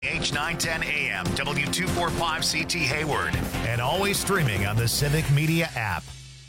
H910 AM, W245CT Hayward, and always streaming on the Civic Media app.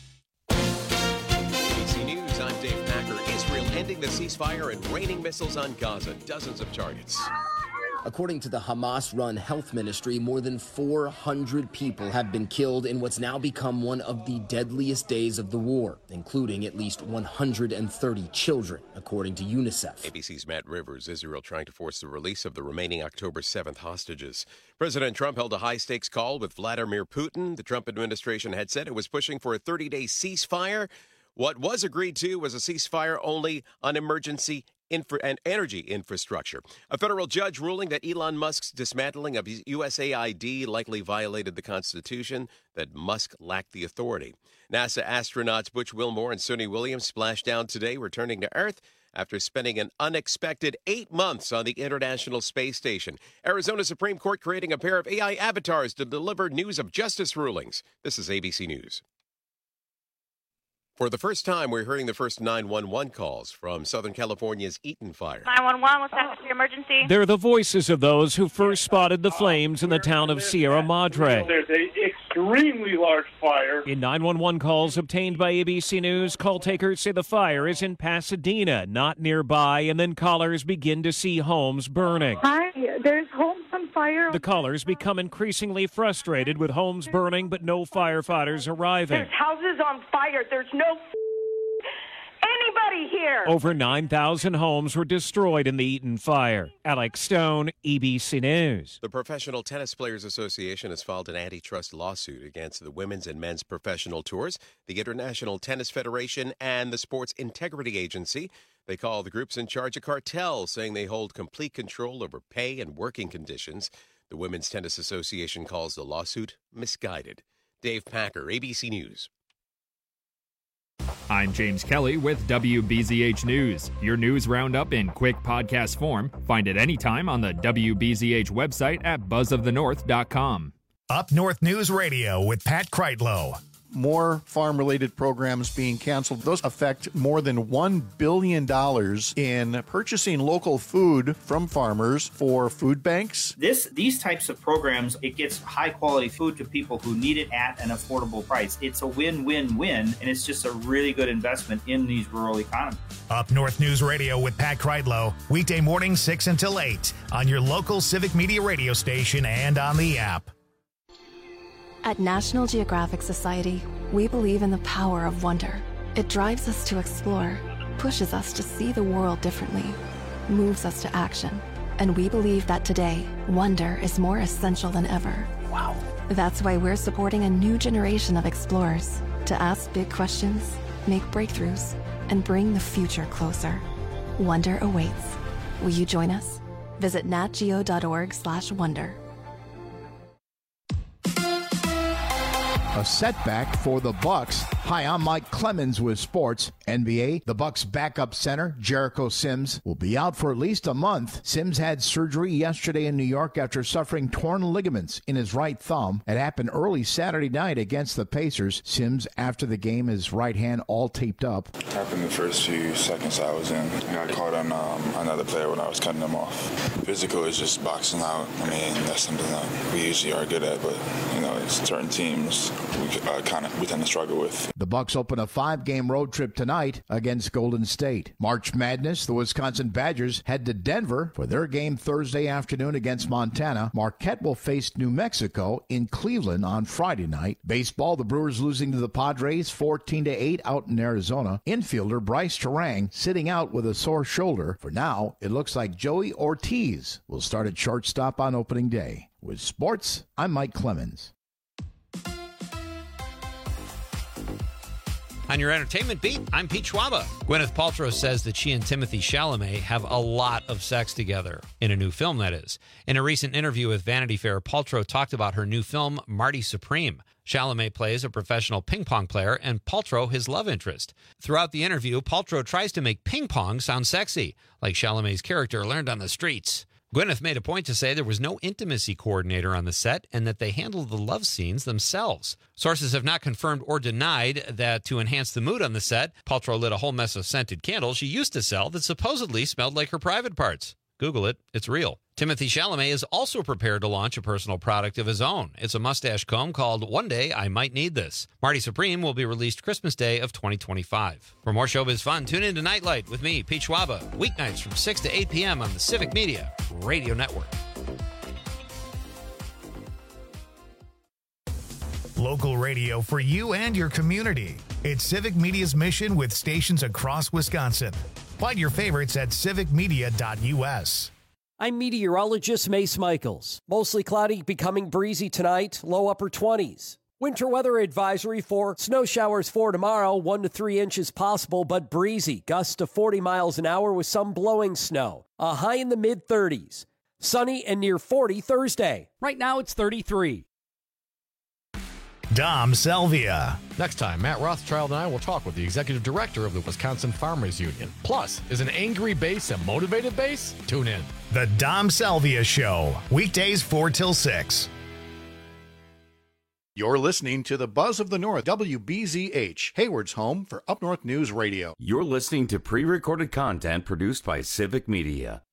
ABC News, I'm Dave Packer. Israel ending the ceasefire and raining missiles on Gaza, dozens of targets. According to the Hamas-run health ministry, more than 400 people have been killed in what's now become one of the deadliest days of the war, including at least 130 children, according to UNICEF. ABC's Matt Rivers. Israel trying to force the release of the remaining October 7th hostages. President Trump held a high-stakes call with Vladimir Putin. The Trump administration had said it was pushing for a 30-day ceasefire. What was agreed to was a ceasefire only on emergency and energy infrastructure. A federal judge ruling that Elon Musk's dismantling of USAID likely violated the Constitution, that Musk lacked the authority. NASA astronauts Butch Wilmore and Suni Williams splashed down today, returning to Earth after spending an unexpected 8 months on the International Space Station. Arizona Supreme Court creating a pair of AI avatars to deliver news of justice rulings. This is ABC News. For the first time, we're hearing the first 911 calls from Southern California's Eaton Fire. 911, what's happening to your emergency? They're the voices of those who first spotted the flames in the town of Sierra Madre. There's an extremely large fire. In 911 calls obtained by ABC News, call takers say the fire is in Pasadena, not nearby, and then callers begin to see homes burning. Hi, there's homes on fire. The callers become increasingly frustrated with homes burning, but no firefighters arriving. There's houses on fire. There's no anybody here. Over 9,000 homes were destroyed in the Eaton fire. Alex Stone, ABC News. The Professional Tennis Players Association has filed an antitrust lawsuit against the women's and men's professional tours, the International Tennis Federation, and the Sports Integrity Agency. They call the groups in charge a cartel, saying they hold complete control over pay and working conditions. The Women's Tennis Association calls the lawsuit misguided. Dave Packer, ABC News. I'm James Kelly with WBZH News. Your news roundup in quick podcast form. Find it anytime on the WBZH website at buzzofthenorth.com. Up North News Radio with Pat Kreitlow. More farm-related programs being canceled. Those affect more than $1 billion in purchasing local food from farmers for food banks. These types of programs, it gets high-quality food to people who need it at an affordable price. It's a win-win-win, and it's just a really good investment in these rural economies. Up North News Radio with Pat Kreitlow, weekday mornings 6 until 8 on your local Civic Media radio station and on the app. At National Geographic Society, we believe in the power of wonder. It drives us to explore, pushes us to see the world differently, moves us to action. And we believe that today, wonder is more essential than ever. Wow. That's why we're supporting a new generation of explorers to ask big questions, make breakthroughs, and bring the future closer. Wonder awaits. Will you join us? Visit natgeo.org/wonder. A setback for the Bucks. Hi, I'm Mike Clemens with sports. NBA, the Bucks backup center, Jericho Sims, will be out for at least a month. Sims had surgery yesterday in New York after suffering torn ligaments in his right thumb. It happened early Saturday night against the Pacers. Sims, after the game, his right hand all taped up. Happened the first few seconds I was in. I got caught on another player when I was cutting him off. Physical is just boxing out. I mean, that's something that we usually are good at, but, it's certain teams we tend to struggle with. The Bucks open a 5-game road trip tonight against Golden State. March Madness, the Wisconsin Badgers head to Denver for their game Thursday afternoon against Montana. Marquette will face New Mexico in Cleveland on Friday night. Baseball, the Brewers losing to the Padres 14-8 out in Arizona. Infielder Bryce Terang sitting out with a sore shoulder. For now, it looks like Joey Ortiz will start at shortstop on opening day. With sports, I'm Mike Clemens. On your entertainment beat, I'm Pete Schwaba. Gwyneth Paltrow says that she and Timothée Chalamet have a lot of sex together. In a new film, that is. In a recent interview with Vanity Fair, Paltrow talked about her new film, Marty Supreme. Chalamet plays a professional ping pong player and Paltrow his love interest. Throughout the interview, Paltrow tries to make ping pong sound sexy, like Chalamet's character learned on the streets. Gwyneth made a point to say there was no intimacy coordinator on the set and that they handled the love scenes themselves. Sources have not confirmed or denied that to enhance the mood on the set, Paltrow lit a whole mess of scented candles she used to sell that supposedly smelled like her private parts. Google it. It's real. Timothée Chalamet is also prepared to launch a personal product of his own. It's a mustache comb called One Day I Might Need This. Marty Supreme will be released Christmas Day of 2025. For more showbiz fun, tune in to Nightlight with me, Pete Schwaba, weeknights from 6 to 8 p.m. on the Civic Media Radio Network. Local radio for you and your community. It's Civic Media's mission with stations across Wisconsin. Find your favorites at civicmedia.us. I'm meteorologist Mace Michaels. Mostly cloudy, becoming breezy tonight, low upper 20s. Winter weather advisory for snow showers for tomorrow, 1 to 3 inches possible, but breezy. Gusts to 40 miles an hour with some blowing snow. A high in the mid-30s. Sunny and near 40 Thursday. Right now it's 33. Dom Salvia. Next time, Matt Rothschild and I will talk with the executive director of the Wisconsin Farmers Union. Plus, is an angry base a motivated base? Tune in. The Dom Salvia Show, weekdays 4 till 6. You're listening to the Buzz of the North, WBZH, Hayward's home for Up North News Radio. You're listening to pre-recorded content produced by Civic Media.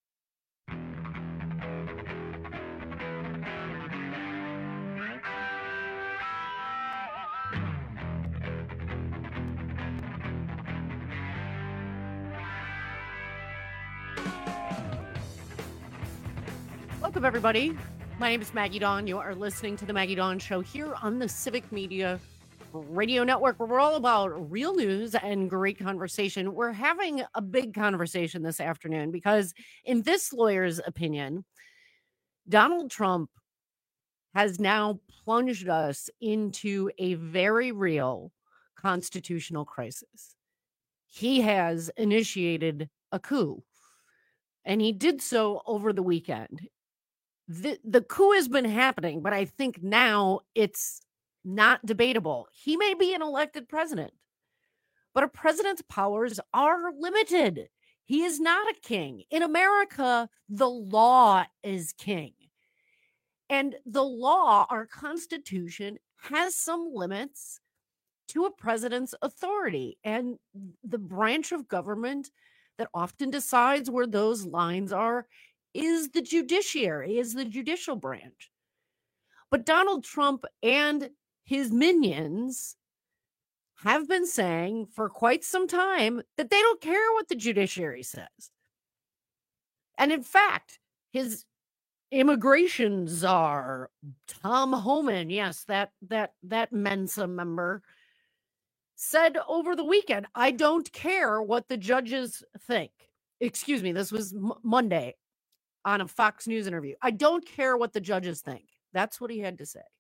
Welcome, everybody. My name is Maggie Dawn. You are listening to the Maggie Dawn Show here on the Civic Media Radio Network, where we're all about real news and great conversation. We're having a big conversation this afternoon because, in this lawyer's opinion, Donald Trump has now plunged us into a very real constitutional crisis. He has initiated a coup, and he did so over the weekend. The coup has been happening, but I think now it's not debatable. He may be an elected president, but a president's powers are limited. He is not a king. In America, the law is king. And the law, our Constitution, has some limits to a president's authority. And the branch of government that often decides where those lines are is the judiciary, is the judicial branch. But Donald Trump and his minions have been saying for quite some time that they don't care what the judiciary says. And in fact, his immigration czar, Tom Homan, yes, that Mensa member, said over the weekend, I don't care what the judges think. Excuse me, this was Monday on a Fox News interview. I don't care what the judges think. That's what he had to say.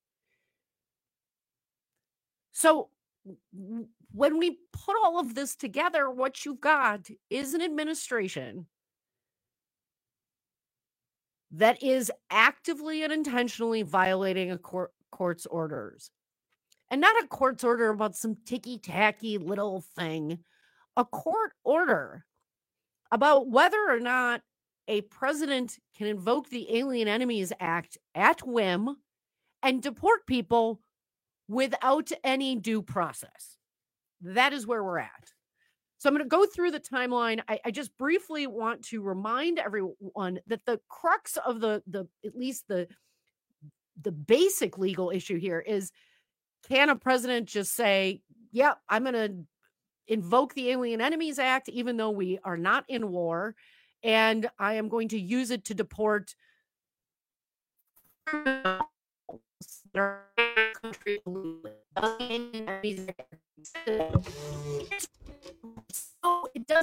So when we put all of this together, what you've got is an administration that is actively and intentionally violating a court's orders. And not a court's order about some ticky-tacky little thing. A court order about whether or not a president can invoke the Alien Enemies Act at whim and deport people without any due process. That is where we're at. So I'm going to go through the timeline. I just briefly want to remind everyone that the crux of the at least the basic legal issue here is, can a president just say, yeah, I'm going to invoke the Alien Enemies Act, even though we are not in war, and I am going to use it to deport criminals that are in the country illegally. So it does.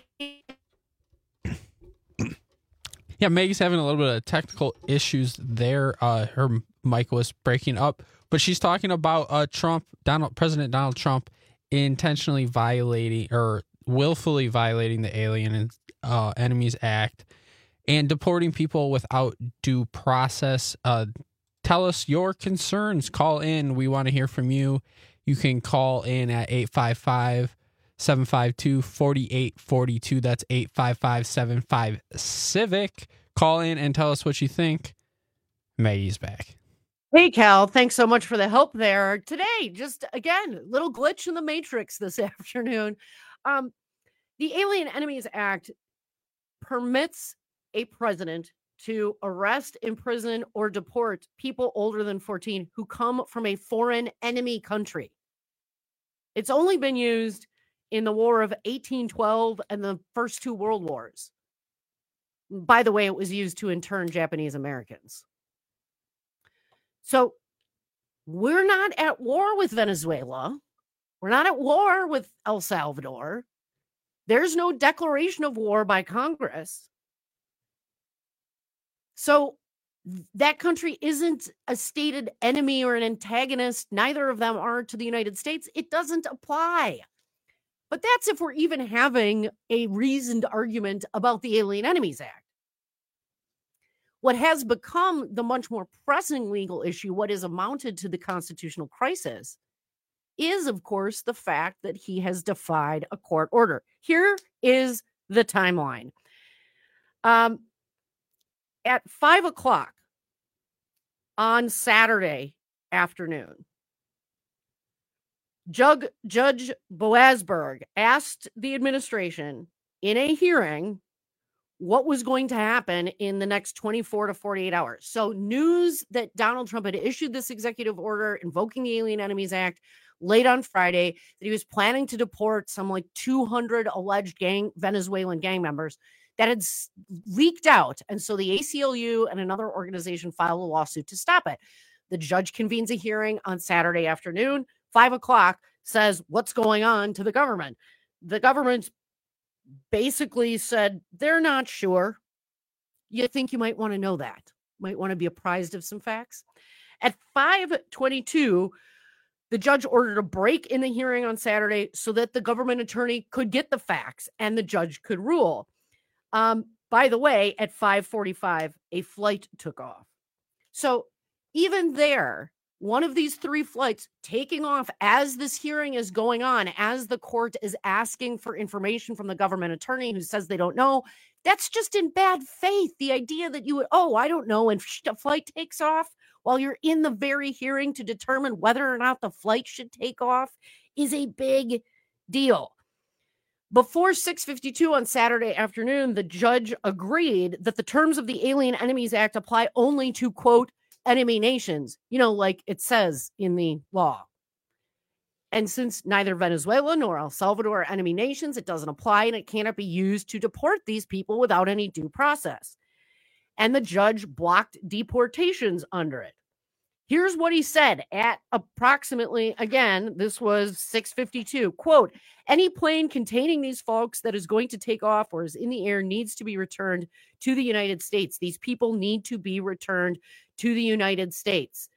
Yeah, Maggie's having a little bit of technical issues there. Her mic was breaking up, but she's talking about President Donald Trump intentionally violating or willfully violating the Alien Enemies Act and deporting people without due process. Tell us your concerns. Call in. We want to hear from you. You can call in at 855-752-4842. That's 855-75-CIVIC. Call in and tell us what you think. Maggie's back. Hey, Cal. Thanks so much for the help there. Today, just, again, little glitch in the matrix this afternoon. The Alien Enemies Act permits a president to arrest, imprison, or deport people older than 14 who come from a foreign enemy country. It's only been used in the War of 1812 and the first two world wars. By the way, it was used to intern Japanese Americans. So we're not at war with Venezuela. We're not at war with El Salvador. There's no declaration of war by Congress. So that country isn't a stated enemy or an antagonist. Neither of them are to the United States. It doesn't apply. But that's if we're even having a reasoned argument about the Alien Enemies Act. What has become the much more pressing legal issue, what is amounted to the constitutional crisis, is, of course, the fact that he has defied a court order. Here is the timeline. At 5 o'clock on Saturday afternoon, Judge Boasberg asked the administration in a hearing what was going to happen in the next 24 to 48 hours. So news that Donald Trump had issued this executive order invoking the Alien Enemies Act late on Friday, that he was planning to deport some like 200 alleged Venezuelan gang members, that had leaked out. And so the ACLU and another organization filed a lawsuit to stop it. The judge convenes a hearing on Saturday afternoon. 5 o'clock, says what's going on to the government. The government basically said they're not sure. You think you might want to know that. Might want to be apprised of some facts. At 5:22, the judge ordered a break in the hearing on Saturday so that the government attorney could get the facts and the judge could rule. By the way, at 5:45, a flight took off. So even there, one of these three flights taking off as this hearing is going on, as the court is asking for information from the government attorney who says they don't know, that's just in bad faith. The idea that you would, I don't know, and a flight takes off while you're in the very hearing to determine whether or not the flight should take off is a big deal. Before 6:52 on Saturday afternoon, the judge agreed that the terms of the Alien Enemies Act apply only to, quote, enemy nations, like it says in the law. And since neither Venezuela nor El Salvador are enemy nations, it doesn't apply and it cannot be used to deport these people without any due process. And the judge blocked deportations under it. Here's what he said at approximately, again, this was 6:52, quote, any plane containing these folks that is going to take off or is in the air needs to be returned to the United States. These people need to be returned to the United States.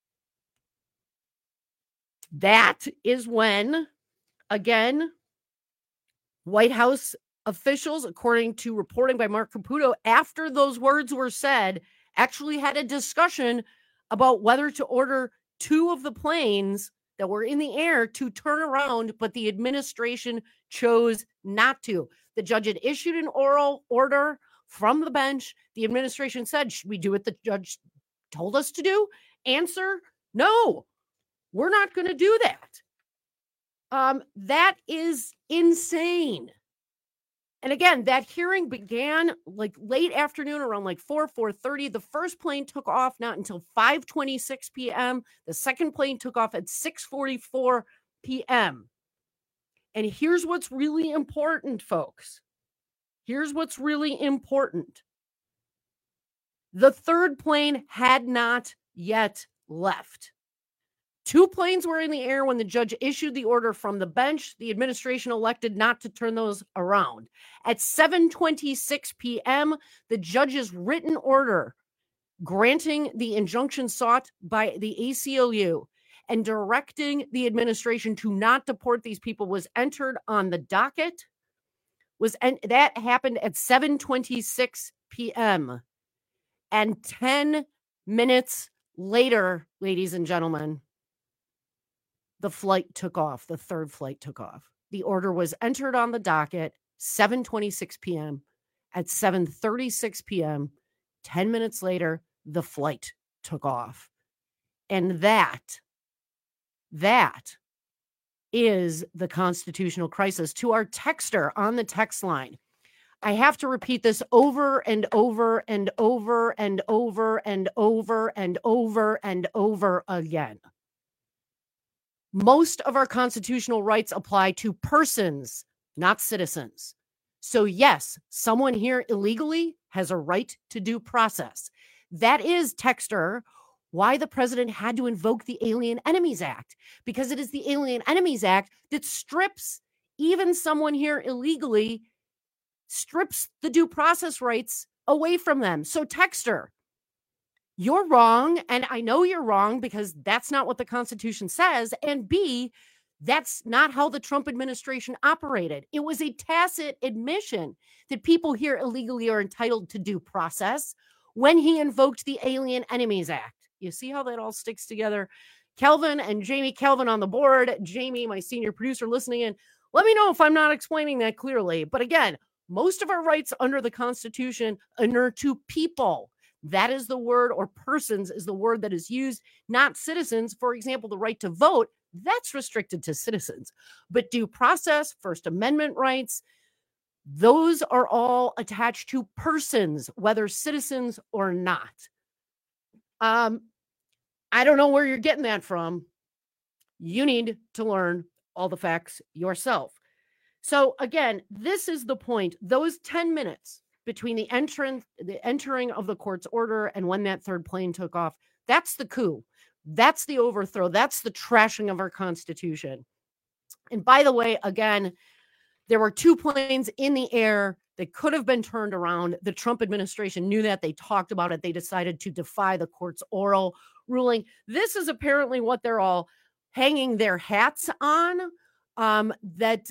That is when, again, White House officials, according to reporting by Mark Caputo, after those words were said, actually had a discussion about whether to order two of the planes that were in the air to turn around, but the administration chose not to. The judge had issued an oral order from the bench. The administration said, should we do what the judge told us to do? Answer, no, we're not going to do that. That is insane. And again, that hearing began like late afternoon around like 4:30. The first plane took off not until 5:26 p.m. The second plane took off at 6:44 p.m. And here's what's really important, folks. Here's what's really important. The third plane had not yet left. Two planes were in the air when the judge issued the order from the bench. The administration elected not to turn those around. At 7:26 p.m., the judge's written order granting the injunction sought by the ACLU and directing the administration to not deport these people was entered on the docket. That happened at 7:26 p.m. And 10 minutes later, ladies and gentlemen, the flight took off. The third flight took off. The order was entered on the docket, 7:26 p.m. At 7:36 p.m., 10 minutes later, the flight took off. And that is the constitutional crisis. To our texter on the text line, I have to repeat this over and over and over and over and over and over and over again. Most of our constitutional rights apply to persons, not citizens. So yes, someone here illegally has a right to due process. That is, Texter, why the president had to invoke the Alien Enemies Act, because it is the Alien Enemies Act that strips even someone here illegally, strips the due process rights away from them. So Texter, you're wrong, and I know you're wrong because that's not what the Constitution says, and B, that's not how the Trump administration operated. It was a tacit admission that people here illegally are entitled to due process when he invoked the Alien Enemies Act. You see how that all sticks together? Kelvin and Jamie, Kelvin on the board, Jamie, my senior producer listening in, let me know if I'm not explaining that clearly. But again, most of our rights under the Constitution inure to people. That is the word, or persons is the word that is used, not citizens. For example, the right to vote, that's restricted to citizens. But due process, First Amendment rights, those are all attached to persons, whether citizens or not. I don't know where you're getting that from. You need to learn all the facts yourself. So again, this is the point. Those 10 minutes between the entering of the court's order and when that third plane took off, that's the coup. That's the overthrow. That's the trashing of our Constitution. And by the way, again, there were 2 planes in the air that could have been turned around. The Trump administration knew that. They talked about it. They decided to defy the court's oral ruling. This is apparently what they're all hanging their hats on, that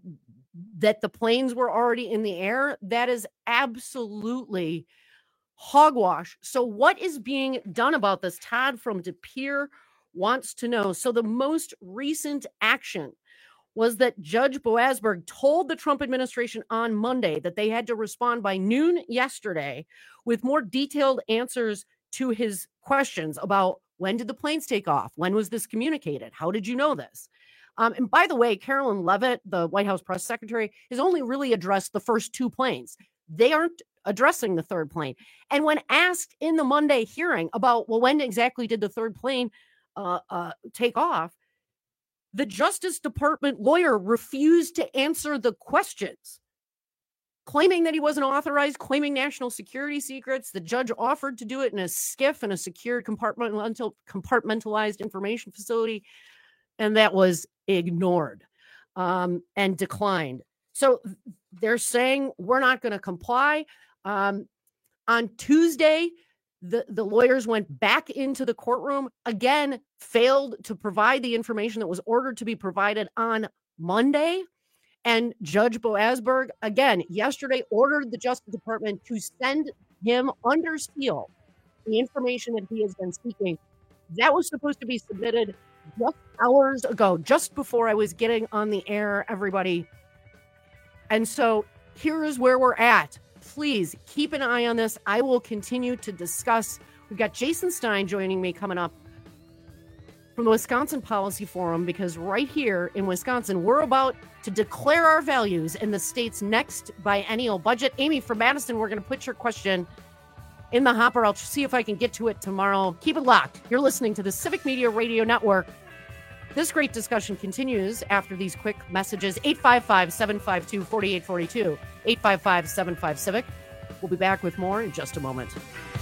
the planes were already in the air. That is absolutely hogwash. So what is being done about this? Todd from De Pere wants to know. So the most recent action was that Judge Boasberg told the Trump administration on Monday that they had to respond by noon yesterday with more detailed answers to his questions about when did the planes take off? When was this communicated? How did you know this? And by the way, Carolyn Leavitt, the White House press secretary, has only really addressed the first 2 planes. They aren't addressing the third plane. And when asked in the Monday hearing about, well, when exactly did the third plane take off, the Justice Department lawyer refused to answer the questions, claiming that he wasn't authorized, claiming national security secrets. The judge offered to do it in a SCIF, in a secured compartmentalized information facility, and that was ignored and declined. So they're saying we're not going to comply. On Tuesday, the lawyers went back into the courtroom, again, failed to provide the information that was ordered to be provided on Monday. And Judge Boasberg, again, yesterday ordered the Justice Department to send him under seal the information that he has been seeking. That was supposed to be submitted just hours ago, just before I was getting on the air, everybody. And so here is where we're at. Please keep an eye on this. I will continue to discuss. We've got Jason Stein joining me coming up from the Wisconsin Policy Forum, because right here in Wisconsin, we're about to declare our values in the state's next biennial budget. Amy from Madison, we're going to put your question in the hopper. I'll see if I can get to it tomorrow. Keep it locked. You're listening to the Civic Media Radio Network. This great discussion continues after these quick messages. 855-752-4842. 855-75-CIVIC. We'll be back with more in just a moment.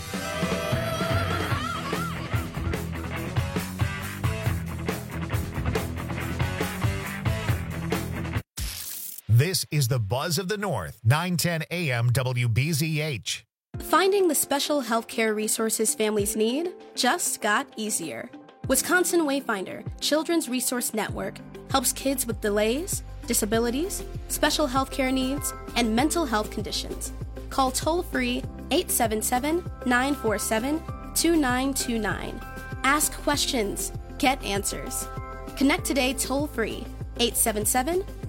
This is the Buzz of the North, 910 AM WBZH. Finding the special healthcare resources families need just got easier. Wisconsin Wayfinder Children's Resource Network helps kids with delays, disabilities, special healthcare needs, and mental health conditions. Call toll-free 877-947-2929. Ask questions. Get answers. Connect today toll-free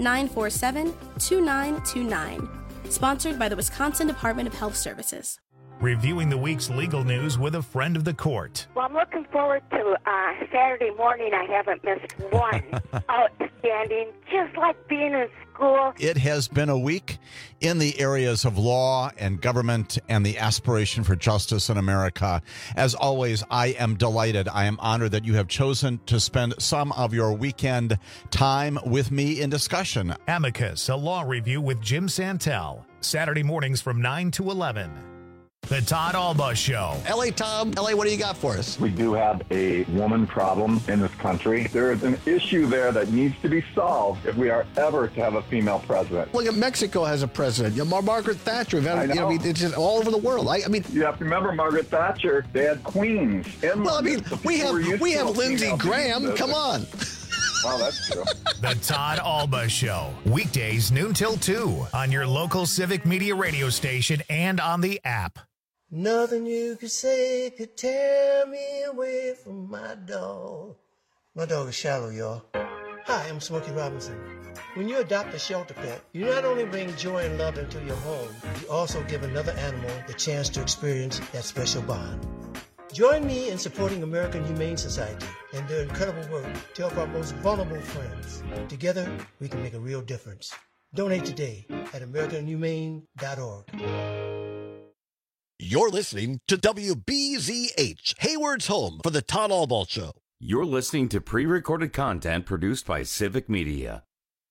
877-947-2929. Sponsored by the Wisconsin Department of Health Services. reviewing the week's legal news with a friend of the court. Well, I'm looking forward to Saturday morning. I haven't missed one. Outstanding, just like being in school. It has been a week in the areas of law and government and the aspiration for justice in America. As always, I am delighted. I am honored that you have chosen to spend some of your weekend time with me in discussion. Amicus, a law review with Jim Santel. Saturday mornings from 9 to 11. The Todd Alba Show. L.A. Tom, L.A., what do you got for us? We do have a woman problem in this country. There is an issue there that needs to be solved if we are ever to have a female president. Look at Mexico has a president. Margaret Thatcher. It's just all over the world. I mean, you have to remember Margaret Thatcher. They had queens. We have Lindsey Graham. Come on. Wow, that's true. The Todd Alba Show. Weekdays noon till 2 on your local Civic Media radio station and on the app. Nothing you could say could tear me away from my dog. My dog is Shallow, y'all. Hi, I'm Smokey Robinson. When you adopt a shelter pet, you not only bring joy and love into your home, you also give another animal the chance to experience that special bond. Join me in supporting American Humane Society and their incredible work to help our most vulnerable friends. Together, we can make a real difference. Donate today at AmericanHumane.org. You're listening to WBZH, Hayward's home for the Todd Alba Show. You're listening to pre-recorded content produced by Civic Media.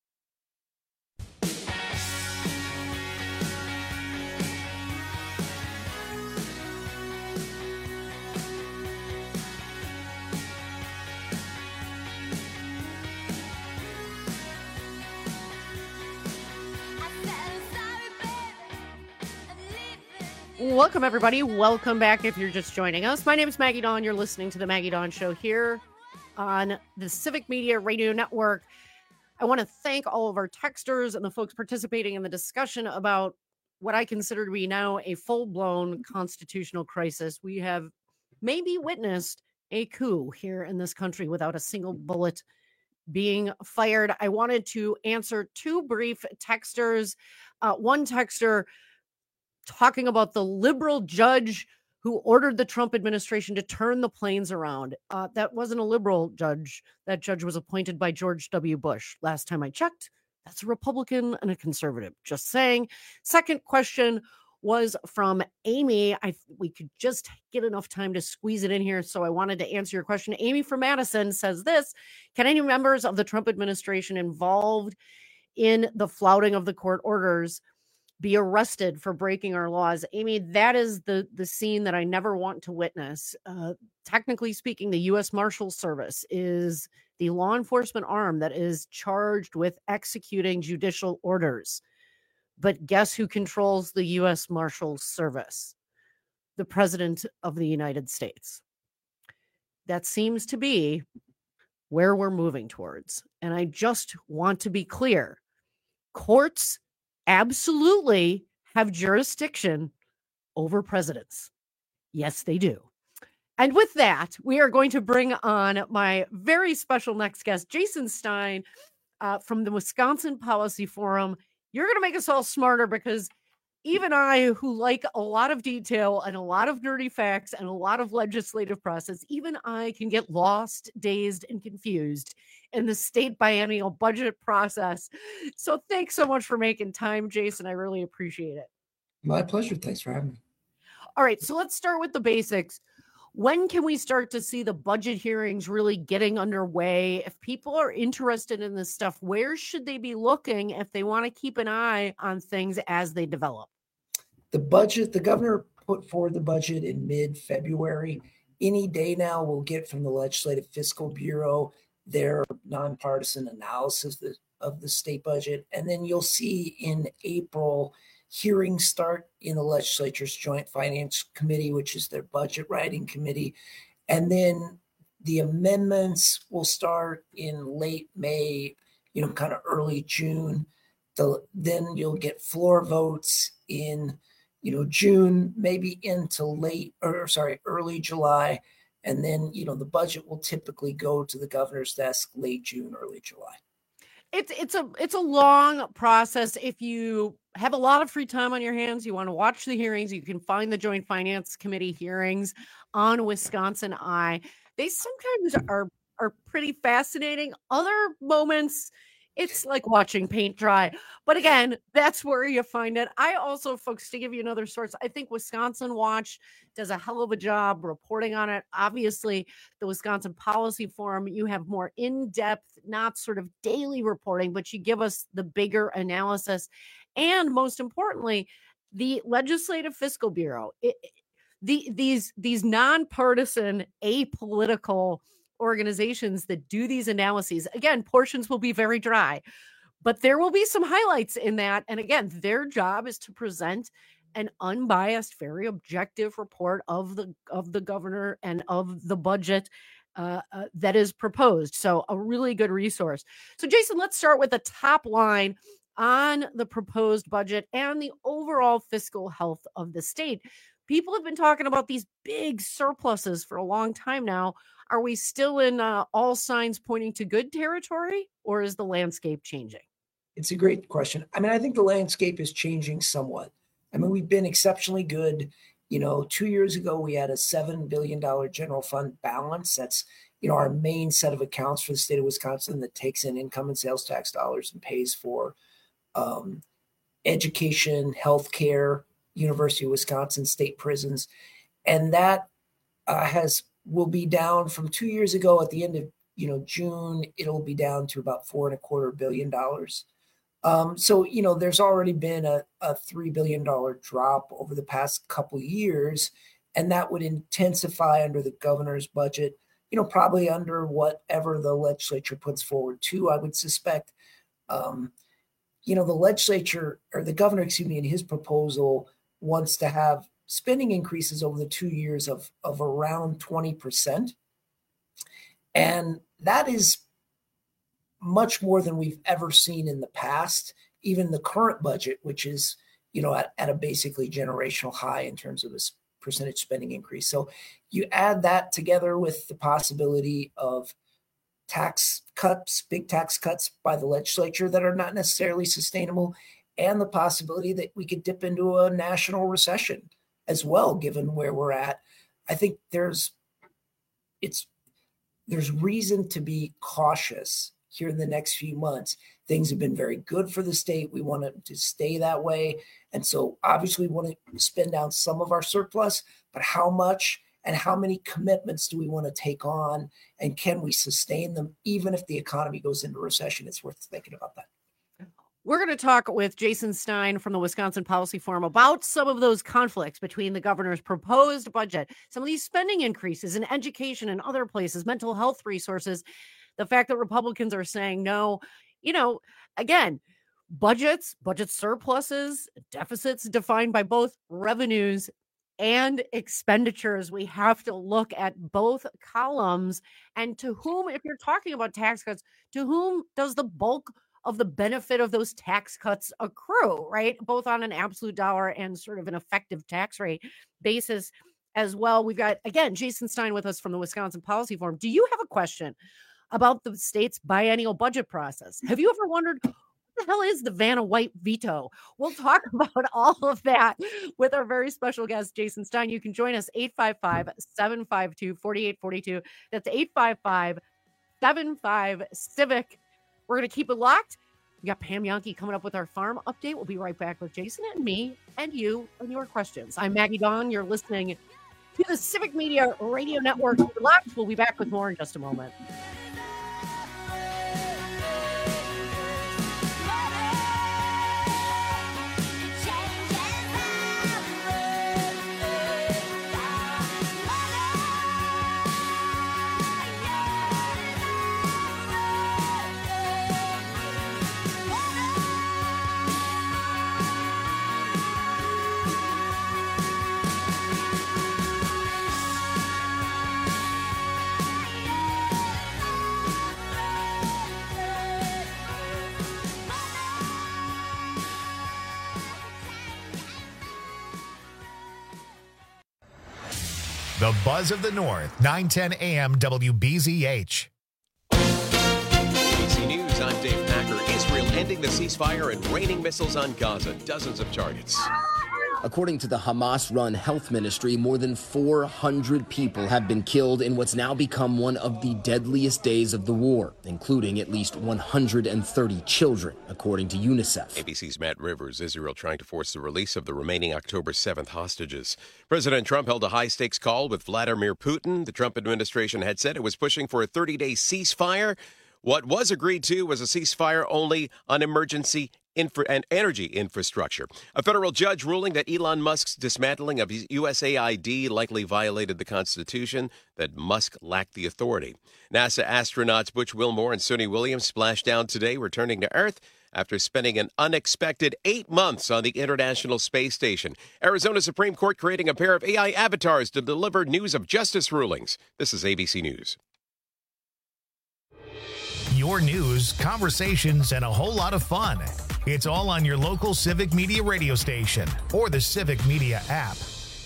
Welcome, everybody. Welcome back if you're just joining us. My name is Maggie Dawn. You're listening to The Maggie Dawn Show here on the Civic Media Radio Network. I want to thank all of our texters and the folks participating in the discussion about what I consider to be now a full-blown constitutional crisis. We have maybe witnessed a coup here in this country without a single bullet being fired. I wanted to answer two brief texters. One texter talking about the liberal judge who ordered the Trump administration to turn the planes around. That wasn't a liberal judge. That judge was appointed by George W. Bush. Last time I checked, that's a Republican and a conservative. Just saying. Second question was from Amy. We could just get enough time to squeeze it in here, so I wanted to answer your question. Amy from Madison says this: can any members of the Trump administration involved in the flouting of the court orders be arrested for breaking our laws? Amy, that is the scene that I never want to witness. Technically speaking, the U.S. Marshals Service is the law enforcement arm that is charged with executing judicial orders. But guess who controls the U.S. Marshals Service? The President of the United States. That seems to be where we're moving towards. And I just want to be clear. Courts absolutely have jurisdiction over presidents. Yes, they do. And with that, we are going to bring on my very special next guest, Jason Stein from the Wisconsin Policy Forum. You're going to make us all smarter because even I, who like a lot of detail and a lot of nerdy facts and a lot of legislative process, even I can get lost, dazed, and confused in the state biennial budget process. So thanks so much for making time, Jason. I really appreciate it. My pleasure. Thanks for having me. All right, so let's start with the basics. When can we start to see the budget hearings really getting underway? If people are interested in this stuff, where should they be looking if they want to keep an eye on things as they develop? The budget, the governor put forward the budget in mid-February. Any day now we'll get from the Legislative Fiscal Bureau their nonpartisan analysis of the state budget. And then you'll see in April hearings start in the legislature's Joint Finance Committee, which is their budget writing committee. And then the amendments will start in late May, kind of early June. Then you'll get floor votes in, June, maybe into early July. And then, the budget will typically go to the governor's desk late June, early July. It's a long process. If you have a lot of free time on your hands, you want to watch the hearings, you can find the Joint Finance Committee hearings on Wisconsin Eye. They sometimes are pretty fascinating. Other moments, it's like watching paint dry. But again, that's where you find it. I also, folks, to give you another source, I think Wisconsin Watch does a hell of a job reporting on it. Obviously, the Wisconsin Policy Forum, you have more in-depth, not sort of daily reporting, but you give us the bigger analysis. And most importantly, the Legislative Fiscal Bureau, these nonpartisan, apolitical organizations that do these analyses. Again, portions will be very dry, but there will be some highlights in that. And again, their job is to present an unbiased, very objective report of the governor and of the budget that is proposed. So a really good resource. So Jason, let's start with the top line on the proposed budget and the overall fiscal health of the state. People have been talking about these big surpluses for a long time now. Are we still in all signs pointing to good territory, or is the landscape changing? It's a great question. I mean, I think the landscape is changing somewhat. I mean, we've been exceptionally good. 2 years ago, we had a $7 billion general fund balance. That's, our main set of accounts for the state of Wisconsin that takes in income and sales tax dollars and pays for education, healthcare, University of Wisconsin, state prisons. And that will be down from 2 years ago at the end of June. It'll be down to about $4.25 billion. So there's already been a $3 billion drop over the past couple years, and that would intensify under the governor's budget, probably under whatever the legislature puts forward too, I would suspect. The legislature, or the governor, in his proposal wants to have spending increases over the 2 years of around 20%. And that is much more than we've ever seen in the past. Even the current budget, which is, at a basically generational high in terms of this percentage spending increase. So you add that together with the possibility of tax cuts, big tax cuts by the legislature that are not necessarily sustainable, and the possibility that we could dip into a national recession as well, given where we're at. I think there's reason to be cautious here in the next few months. Things have been very good for the state. We want it to stay that way. And so obviously we want to spend down some of our surplus, but how much and how many commitments do we want to take on? And can we sustain them even if the economy goes into recession? It's worth thinking about that. We're going to talk with Jason Stein from the Wisconsin Policy Forum about some of those conflicts between the governor's proposed budget, some of these spending increases in education and other places, mental health resources, the fact that Republicans are saying no. Again, budget surpluses, deficits defined by both revenues and expenditures. We have to look at both columns, and to whom, if you're talking about tax cuts, to whom does the bulk of the benefit of those tax cuts accrue, right? Both on an absolute dollar and sort of an effective tax rate basis as well. We've got, again, Jason Stein with us from the Wisconsin Policy Forum. Do you have a question about the state's biennial budget process? Have you ever wondered, what the hell is the Vanna White veto? We'll talk about all of that with our very special guest, Jason Stein. You can join us 855-752-4842. That's 855-75-CIVIC. We're going to keep it locked. We got Pam Yankee coming up with our farm update. We'll be right back with Jason and me and you and your questions. I'm Maggie Dawn. You're listening to the Civic Media Radio Network. Locked. We'll be back with more in just a moment. The Buzz of the North, 910 AM WBZH. ABC News, I'm Dave Packer. ending the ceasefire and raining missiles on Gaza, dozens of targets. According to the Hamas-run health ministry, more than 400 people have been killed in what's now become one of the deadliest days of the war, including at least 130 children, according to UNICEF. ABC's Matt Rivers. Israel trying to force the release of the remaining October 7th hostages. President Trump held a high-stakes call with Vladimir Putin. The Trump administration had said it was pushing for a 30-day ceasefire. What was agreed to was a ceasefire only on emergency and energy infrastructure. A federal judge ruling that Elon Musk's dismantling of USAID likely violated the Constitution, that Musk lacked the authority. NASA astronauts Butch Wilmore and Suni Williams splashed down today, returning to Earth after spending an unexpected 8 months on the International Space Station. Arizona Supreme Court creating a pair of AI avatars to deliver news of justice rulings. This is ABC News. Your news, conversations, and a whole lot of fun. It's all on your local Civic Media radio station or the Civic Media app.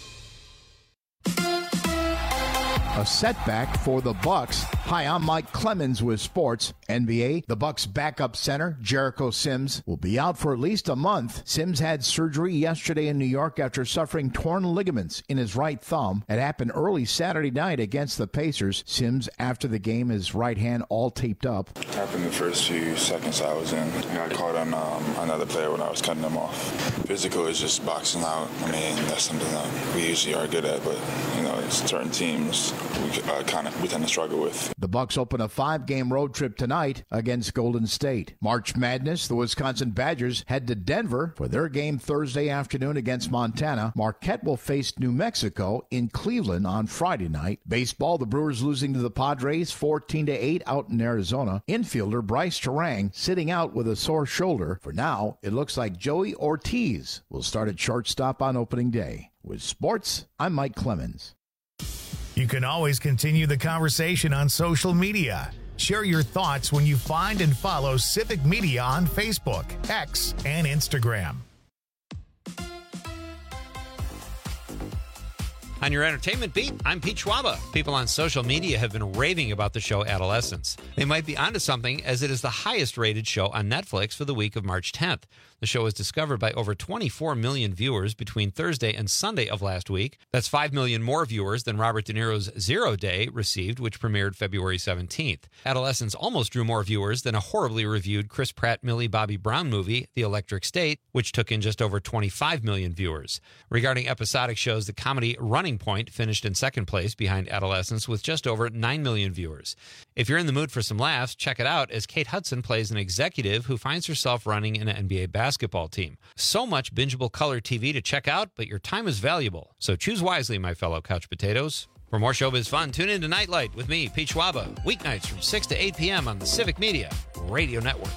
A setback for the Bucks. Hi, I'm Mike Clemens with Sports. NBA, the Bucks backup center, Jericho Sims, will be out for at least a month. Sims had surgery yesterday in New York after suffering torn ligaments in his right thumb. It happened early Saturday night against the Pacers. Sims, after the game, his right hand all taped up. Happened the first few seconds I was in. I got caught on another player when I was cutting him off. Physical is just boxing out. I mean, that's something that we usually are good at, but, you know, it's certain teams we tend to struggle with. The Bucks open a 5-game road trip tonight against Golden State. March Madness, the Wisconsin Badgers head to Denver for their game Thursday afternoon against Montana. Marquette will face New Mexico in Cleveland on Friday night. Baseball, the Brewers losing to the Padres 14-8 out in Arizona. Infielder Bryce Terang sitting out with a sore shoulder. For now, it looks like Joey Ortiz will start at shortstop on opening day. With sports, I'm Mike Clemens. You can always continue the conversation on social media. Share your thoughts when you find and follow Civic Media on Facebook, X, and Instagram. On your entertainment beat, I'm Pete Schwaba. People on social media have been raving about the show Adolescence. They might be onto something, as it is the highest rated show on Netflix for the week of March 10th. The show was discovered by over 24 million viewers between Thursday and Sunday of last week. That's 5 million more viewers than Robert De Niro's Zero Day received, which premiered February 17th. Adolescence almost drew more viewers than a horribly reviewed Chris Pratt, Millie Bobby Brown movie, The Electric State, which took in just over 25 million viewers. Regarding episodic shows, the comedy Running Point finished in second place behind Adolescence with just over 9 million viewers. If you're in the mood for some laughs, check it out, as Kate Hudson plays an executive who finds herself running an NBA basketball team. So much bingeable color TV to check out, but your time is valuable. So choose wisely, my fellow couch potatoes. For more showbiz fun, tune in to Nightlight with me, Pete Schwaba, weeknights from 6 to 8 p.m. on the Civic Media Radio Network.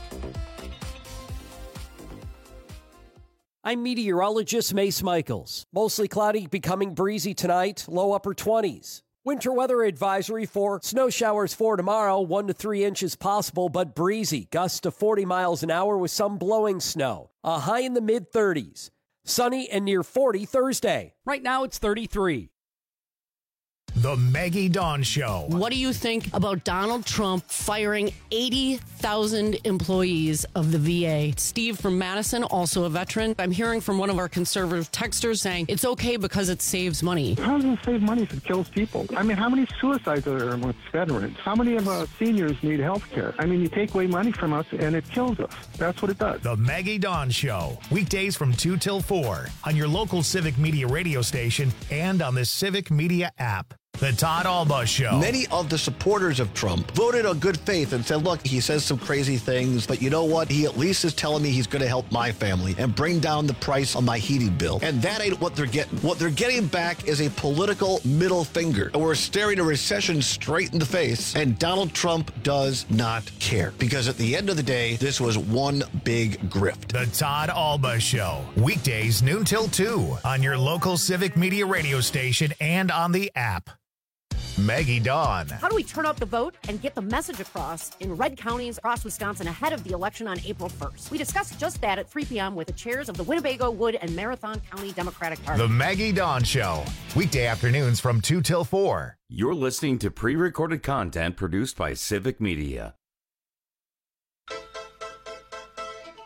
I'm meteorologist Mace Michaels. Mostly cloudy, becoming breezy tonight, low upper 20s. Winter weather advisory for snow showers for tomorrow, 1 to 3 inches possible, but breezy. Gusts to 40 miles an hour with some blowing snow. A high in the mid-30s. Sunny and near 40 Thursday. Right now it's 33. The Maggie Dawn Show. What do you think about Donald Trump firing 80,000 employees of the VA? Steve from Madison, also a veteran. I'm hearing from one of our conservative texters saying it's okay because it saves money. How does it save money if it kills people? I mean, how many suicides are there amongst veterans? How many of our seniors need health care? I mean, you take away money from us and it kills us. That's what it does. The Maggie Dawn Show. Weekdays from 2 till 4 on your local Civic Media radio station and on the Civic Media app. The Todd Alba Show. Many of the supporters of Trump voted on good faith and said, look, he says some crazy things, but you know what? He at least is telling me he's going to help my family and bring down the price on my heating bill. And that ain't what they're getting. What they're getting back is a political middle finger. And we're staring a recession straight in the face, and Donald Trump does not care. Because at the end of the day, this was one big grift. The Todd Alba Show. Weekdays noon till 2 on your local Civic Media radio station and on the app. Maggie Dawn. How do we turn out the vote and get the message across in red counties across Wisconsin ahead of the election on April 1st? We discussed just that at 3 p.m. with the chairs of the Winnebago, Wood, and Marathon County Democratic Party. The Maggie Dawn Show. Weekday afternoons from 2 till 4. You're listening to pre-recorded content produced by Civic Media.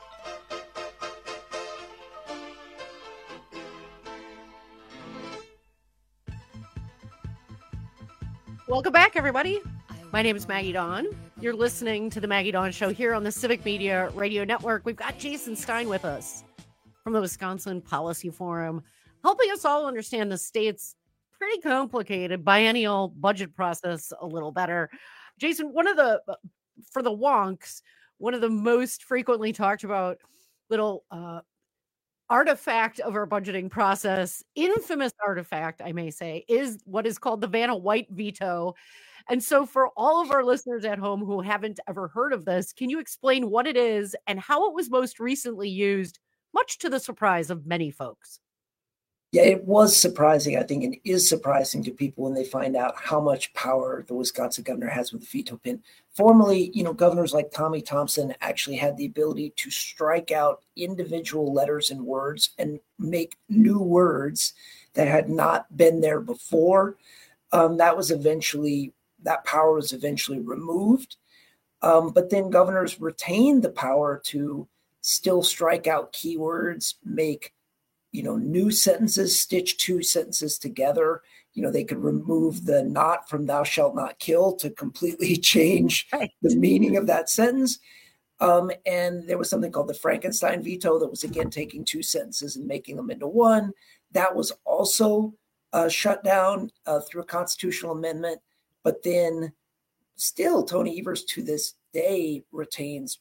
Welcome back, everybody. My name is Maggie Dawn. You're listening to the Maggie Dawn Show here on the Civic Media Radio Network. We've got Jason Stein with us from the Wisconsin Policy Forum, helping us all understand the state's pretty complicated biennial budget process a little better. Jason, for the wonks, one of the most frequently talked about little artifact of our budgeting process, infamous artifact, I may say, is what is called the Vanna White veto. And so for all of our listeners at home who haven't ever heard of this, can you explain what it is and how it was most recently used, much to the surprise of many folks? Yeah, it was surprising, I think, and is surprising to people when they find out how much power the Wisconsin governor has with the veto pin. Formerly, governors like Tommy Thompson actually had the ability to strike out individual letters and words and make new words that had not been there before. That power was eventually removed. But then governors retained the power to still strike out keywords, make new sentences, stitch two sentences together. They could remove the not from thou shalt not kill to completely change the meaning of that sentence. And there was something called the Frankenstein veto that was, again, taking two sentences and making them into one. That was also shut down through a constitutional amendment. But then still, Tony Evers to this day retains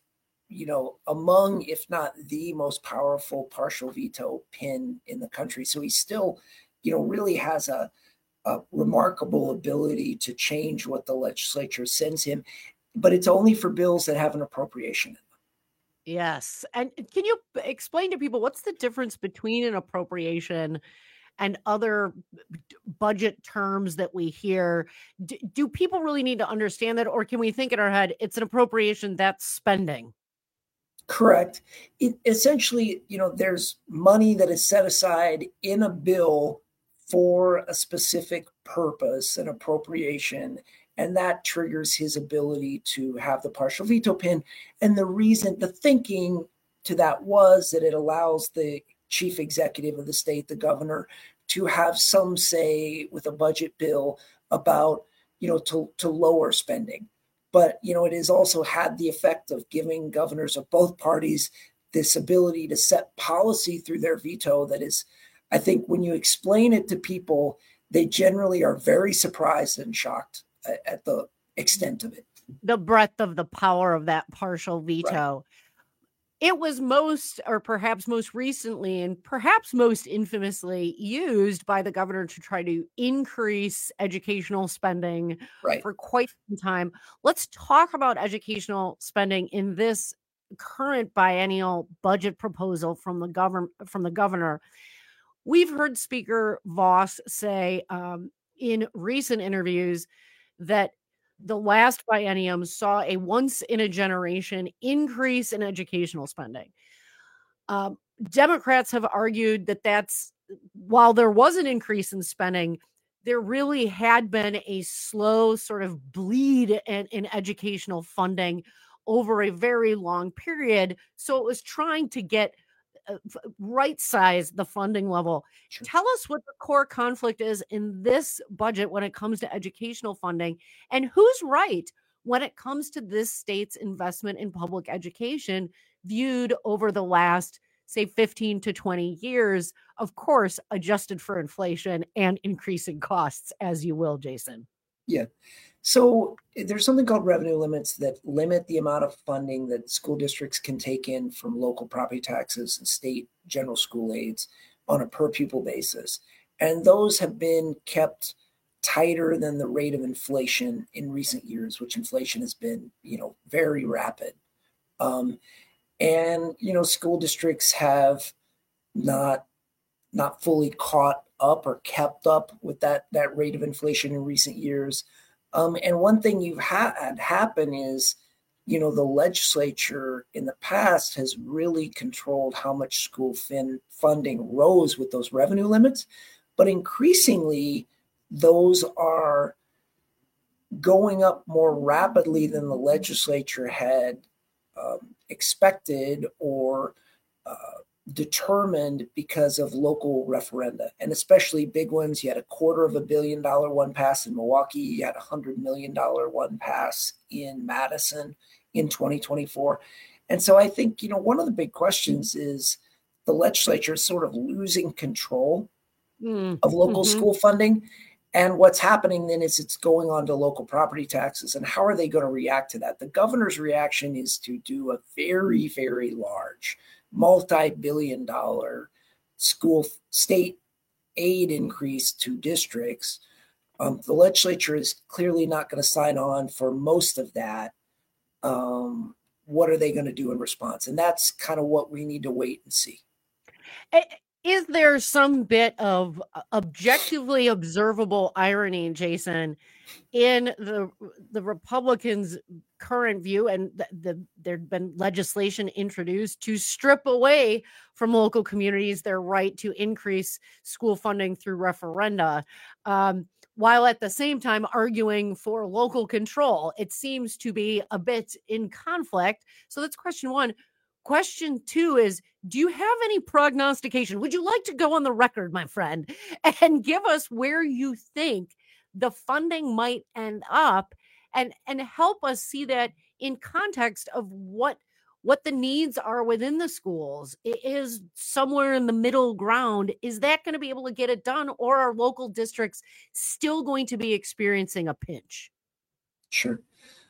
among, if not the most powerful partial veto pin in the country. So he still, really has a remarkable ability to change what the legislature sends him, but it's only for bills that have an appropriation in them. Yes. And can you explain to people what's the difference between an appropriation and other budget terms that we hear? Do people really need to understand that, or can we think in our head, it's an appropriation, that's spending? Correct. Essentially, there's money that is set aside in a bill for a specific purpose, an appropriation, and that triggers his ability to have the partial veto pin. And the thinking to that was that it allows the chief executive of the state, the governor, to have some say with a budget bill about, to lower spending. But, it has also had the effect of giving governors of both parties this ability to set policy through their veto that is, I think when you explain it to people, they generally are very surprised and shocked at the extent of it. The breadth of the power of that partial veto. Right. It was most recently and perhaps most infamously used by the governor to try to increase educational spending for quite some time. Let's talk about educational spending in this current biennial budget proposal from the governor. We've heard Speaker Vos say in recent interviews that the last biennium saw a once-in-a-generation increase in educational spending. Democrats have argued that while there was an increase in spending, there really had been a slow sort of bleed in educational funding over a very long period. So it was trying to get right-size the funding level. Sure. Tell us what the core conflict is in this budget when it comes to educational funding, and who's right when it comes to this state's investment in public education viewed over the last, say, 15 to 20 years, of course, adjusted for inflation and increasing costs, as you will, Jason. Yeah. So there's something called revenue limits that limit the amount of funding that school districts can take in from local property taxes and state general school aids on a per pupil basis. And those have been kept tighter than the rate of inflation in recent years, which inflation has been, very rapid. School districts have not fully caught up or kept up with that rate of inflation in recent years. And one thing you've had happen is, the legislature in the past has really controlled how much school funding rose with those revenue limits. But increasingly, those are going up more rapidly than the legislature had expected or determined because of local referenda, and especially big ones. You had $250 million one pass in Milwaukee. You had $100 million one pass in Madison in 2024. And so I think, one of the big questions is the legislature is sort of losing control of local school funding. And what's happening then is it's going on to local property taxes. And how are they going to react to that? The governor's reaction is to do a very, very large, multi-billion-dollar state aid increase to districts. The legislature is clearly not going to sign on for most of that. What are they going to do in response? And that's kind of what we need to wait and see. Is there some bit of objectively observable irony, Jason, in the Republicans' current view, and there'd been legislation introduced to strip away from local communities their right to increase school funding through referenda, while at the same time arguing for local control? It seems to be a bit in conflict. So that's question one. Question two is, do you have any prognostication? Would you like to go on the record, my friend, and give us where you think the funding might end up, and help us see that in context of what the needs are within the schools? It is somewhere in the middle ground. Is that going to be able to get it done, or are local districts still going to be experiencing a pinch? Sure.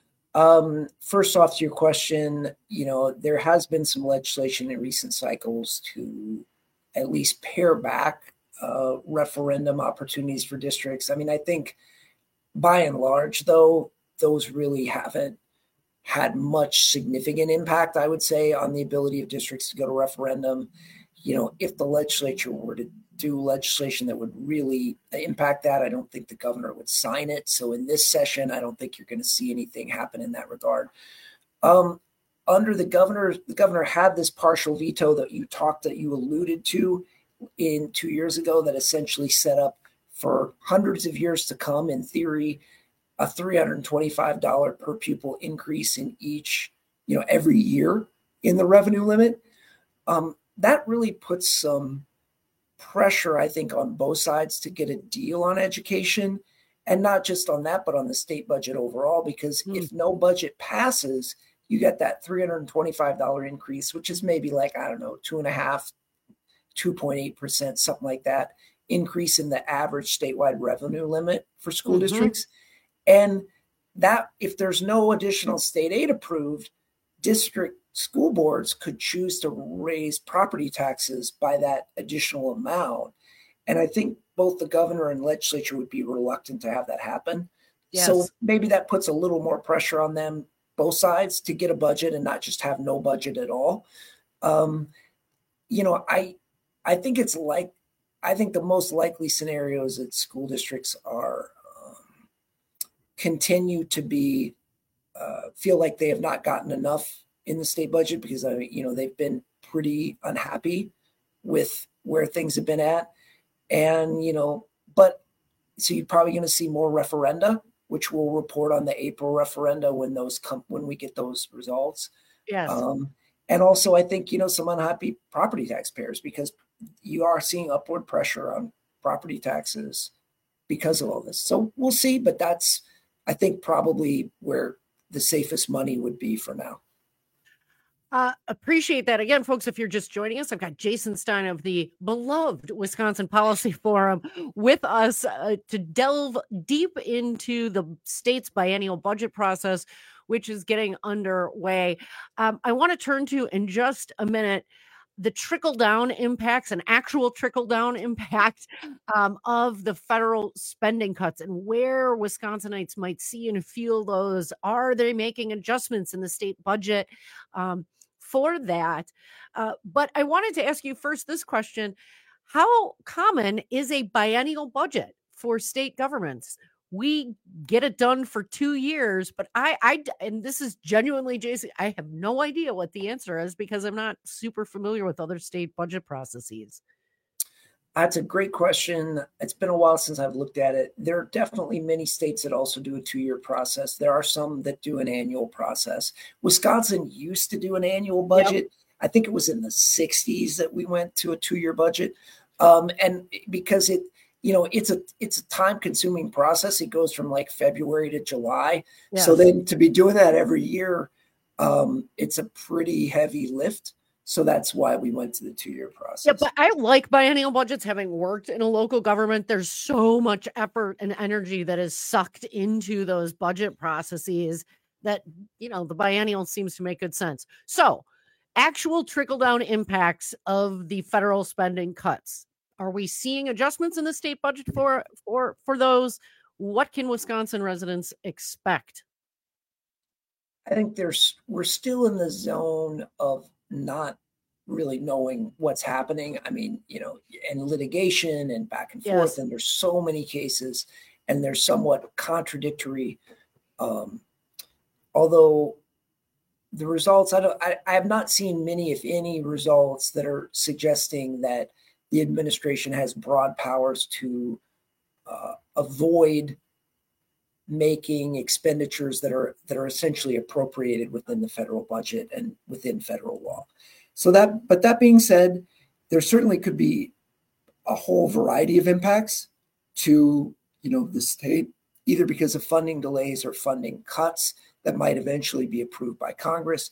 First off, to your question, there has been some legislation in recent cycles to at least pare back referendum opportunities for districts. I mean, I think by and large, though, those really haven't had much significant impact, I would say, on the ability of districts to go to referendum. If the legislature were to do legislation that would really impact that, I don't think the governor would sign it. So in this session, I don't think you're going to see anything happen in that regard. Under the governor had this partial veto that you alluded to in 2 years ago that essentially set up for hundreds of years to come, in theory, a $325 per pupil increase in each, every year in the revenue limit. That really puts some pressure, I think, on both sides to get a deal on education, and not just on that, but on the state budget overall, because if no budget passes, you get that $325 increase, which is maybe like, 2.5%, 2.8%, something like that, increase in the average statewide revenue limit for school districts. And that, if there's no additional state aid approved, district school boards could choose to raise property taxes by that additional amount. And I think both the governor and legislature would be reluctant to have that happen. Yes. So maybe that puts a little more pressure on them, both sides, to get a budget and not just have no budget at all. I think I think the most likely scenario is that school districts are continue to be feel like they have not gotten enough in the state budget, because they've been pretty unhappy with where things have been at. And, but so you're probably going to see more referenda, which we'll report on the April referenda when we get those results. Yes. And also I think, some unhappy property taxpayers, because you are seeing upward pressure on property taxes because of all this. So we'll see, but that's, I think, probably where the safest money would be for now. Appreciate that. Again, folks, if you're just joining us, I've got Jason Stein of the beloved Wisconsin Policy Forum with us to delve deep into the state's biennial budget process, which is getting underway. I want to turn to, in just a minute, the trickle-down impacts and actual trickle-down impact of the federal spending cuts, and where Wisconsinites might see and feel those. Are they making adjustments in the state budget for that? But I wanted to ask you first this question. How common is a biennial budget for state governments? We get it done for 2 years, but and this is genuinely, Jason, I have no idea what the answer is, because I'm not super familiar with other state budget processes. That's a great question. It's been a while since I've looked at it. There are definitely many states that also do a 2-year process. There are some that do an annual process. Wisconsin used to do an annual budget, I think it was in the 60s that we went to a 2-year budget. And because it's a time consuming process. It goes from like February to July. Yes. So then to be doing that every year, it's a pretty heavy lift. So that's why we went to the 2-year process. Yeah, but I like biennial budgets. Having worked in a local government, there's so much effort and energy that is sucked into those budget processes that, the biennial seems to make good sense. So actual trickle-down impacts of the federal spending cuts. Are we seeing adjustments in the state budget for those? What can Wisconsin residents expect? I think we're still in the zone of not really knowing what's happening. I mean, and litigation and back and forth, yes. And there's so many cases, and they're somewhat contradictory. Although the results, I have not seen many, if any, results that are suggesting that the administration has broad powers to avoid making expenditures that are essentially appropriated within the federal budget and within federal law. But that being said, there certainly could be a whole variety of impacts to the state, either because of funding delays or funding cuts that might eventually be approved by Congress.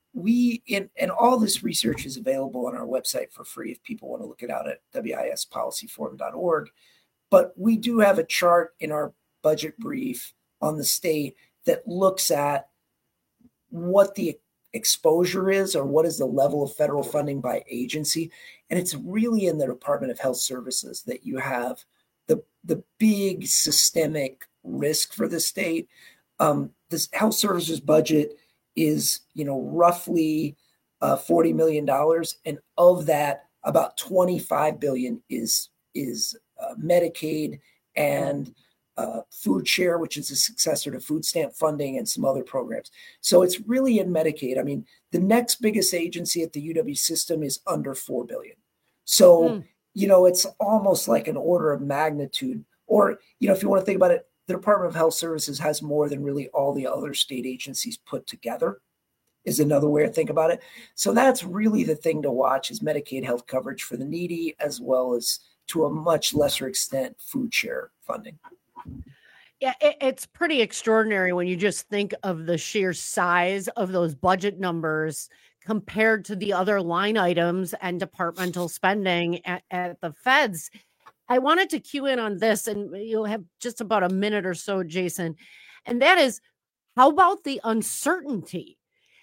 And all this research is available on our website for free if people want to look it out at wispolicyforum.org. But we do have a chart in our budget brief on the state that looks at what the exposure is, or what is the level of federal funding by agency. And it's really in the Department of Health Services that you have the big systemic risk for the state. This health services budget is, roughly $40 million. And of that, about $25 billion is Medicaid and Food Share, which is a successor to food stamp funding, and some other programs. So it's really in Medicaid. I mean, the next biggest agency at the UW system is under $4 billion. So, it's almost like an order of magnitude. Or, if you want to think about it, the Department of Health Services has more than really all the other state agencies put together, is another way to think about it. So that's really the thing to watch, is Medicaid health coverage for the needy, as well as, to a much lesser extent, food share funding. Yeah, it's pretty extraordinary when you just think of the sheer size of those budget numbers compared to the other line items and departmental spending at the feds. I wanted to cue in on this, and you'll have just about a minute or so, Jason. And that is, how about the uncertainty?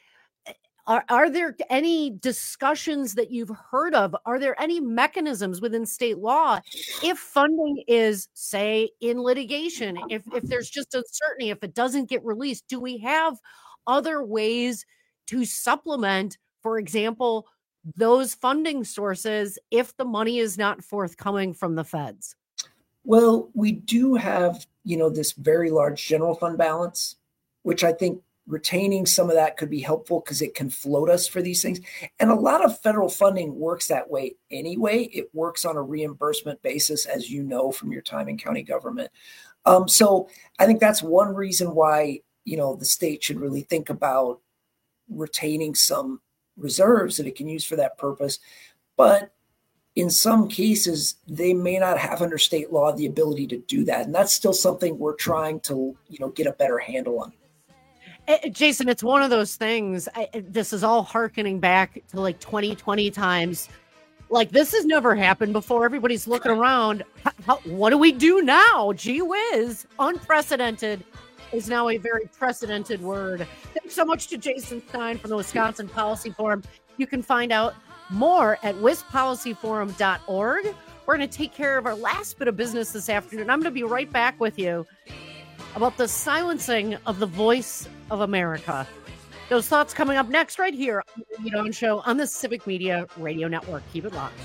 Are there any discussions that you've heard of? Are there any mechanisms within state law if funding is, say, in litigation, if there's just uncertainty, if it doesn't get released? Do we have other ways to supplement, for example, those funding sources if the money is not forthcoming from the feds? Well, we do have, this very large general fund balance, which I think retaining some of that could be helpful because it can float us for these things. And a lot of federal funding works that way anyway. It works on a reimbursement basis, as you know from your time in county government. So I think that's one reason why, the state should really think about retaining some reserves that it can use for that purpose. But in some cases, they may not have under state law the ability to do that. And that's still something we're trying to, get a better handle on. Jason, it's one of those things. This is all hearkening back to like 2020 times. Like, this has never happened before. Everybody's looking around. What do we do now? Gee whiz. Unprecedented is now a very precedented word. Thanks so much to Jason Stein from the Wisconsin Policy Forum. You can find out more at wispolicyforum.org. We're going to take care of our last bit of business this afternoon. I'm going to be right back with you about the silencing of the voice of America. Those thoughts coming up next right here on the Maggie Dawn Show on the Civic Media Radio Network. Keep it locked.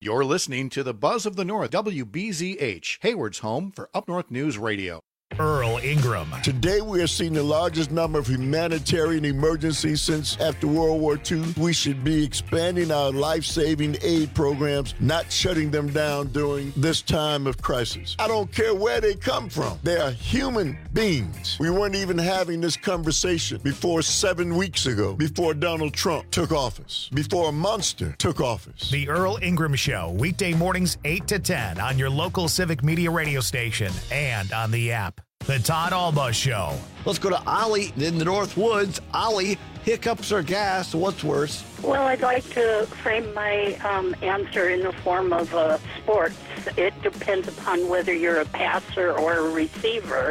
You're listening to the Buzz of the North, WBZH, Hayward's home for Up North News Radio. Earl Ingram. Today we are seeing the largest number of humanitarian emergencies since after World War II. We should be expanding our life-saving aid programs, not shutting them down during this time of crisis. I don't care where they come from. They are human beings. We weren't even having this conversation before 7 weeks ago, before Donald Trump took office, before a monster took office. The Earl Ingram Show, weekday mornings 8 to 10 on your local Civic Media radio station and on the app. The Todd Alba Show. Let's go to Ollie in the North Woods. Ollie, hiccups or gas? What's worse? Well, I'd like to frame my answer in the form of sports. It depends upon whether you're a passer or a receiver.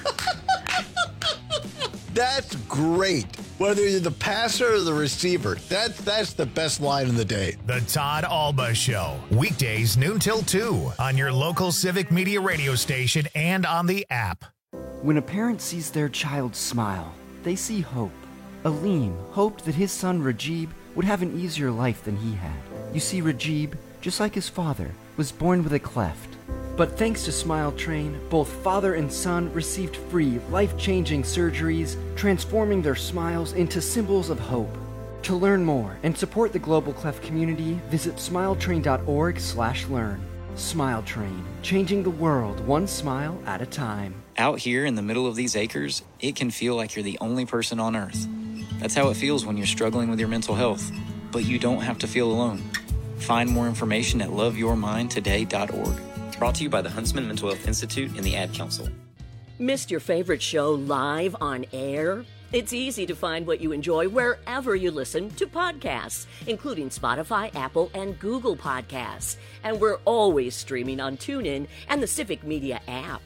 That's great. Whether you're the passer or the receiver, that's the best line of the day. The Todd Alba Show, weekdays noon till 2 on your local Civic Media radio station and on the app. When a parent sees their child smile, they see hope. Aleem hoped that his son Rajib would have an easier life than he had. You see, Rajib, just like his father, was born with a cleft. But thanks to Smile Train, both father and son received free, life-changing surgeries, transforming their smiles into symbols of hope. To learn more and support the Global Cleft community, visit smiletrain.org/learn. Smile Train, changing the world one smile at a time. Out here in the middle of these acres, it can feel like you're the only person on Earth. That's how it feels when you're struggling with your mental health. But you don't have to feel alone. Find more information at loveyourmindtoday.org. Brought to you by the Huntsman Mental Health Institute and the Ad Council. Missed your favorite show live on air? It's easy to find what you enjoy wherever you listen to podcasts, including Spotify, Apple, and Google Podcasts. And we're always streaming on TuneIn and the Civic Media app.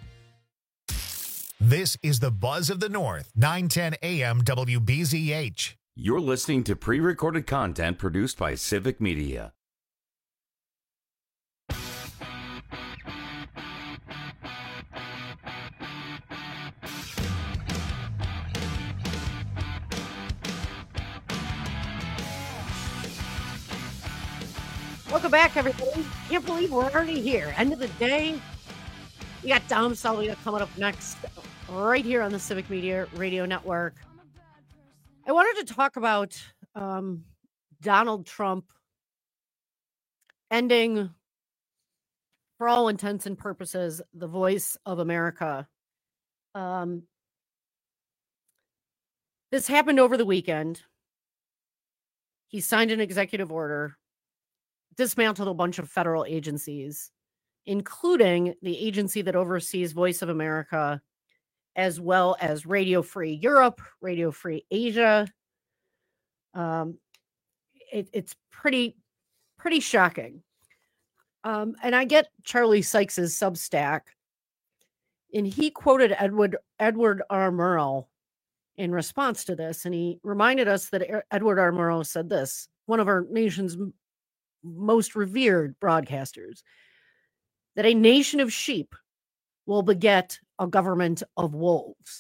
This is the Buzz of the North, 910 AM WBZH. You're listening to pre-recorded content produced by Civic Media. Welcome back, everybody. Can't believe we're already here. End of the day. We got Dom Salvia coming up next, right here on the Civic Media Radio Network. I wanted to talk about Donald Trump ending, for all intents and purposes, the Voice of America. This happened over the weekend. He signed an executive order, dismantled a bunch of federal agencies, including the agency that oversees Voice of America, as well as Radio Free Europe, Radio Free Asia. It's pretty shocking. And I get Charlie Sykes's Substack, and he quoted Edward R. Murrow in response to this, and he reminded us that Edward R. Murrow said this, one of our nation's most revered broadcasters, that a nation of sheep will beget a government of wolves.